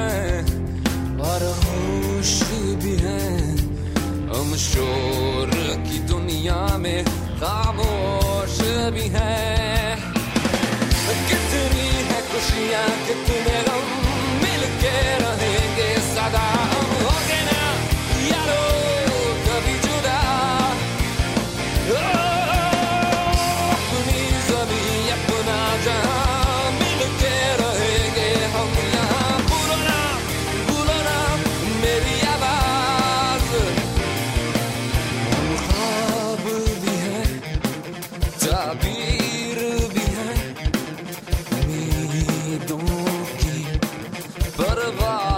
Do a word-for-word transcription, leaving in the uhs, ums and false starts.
हैं और होश भी हैं। हम शोर की दुनिया में खामोश भी हैं। कितनी है खुशियाँ कितने गम मिलके रहेंगे सदा। हम होंगे ना यारो कभी जुदा। अपनी ज़मीं अपना जहां मिलके रहेंगे हम यहाँ। भूलो ना भूलो ना मेरी आवाज़। हम ख्वाब भी हैं ताबीर भी हैं उम्मीदों की परवाह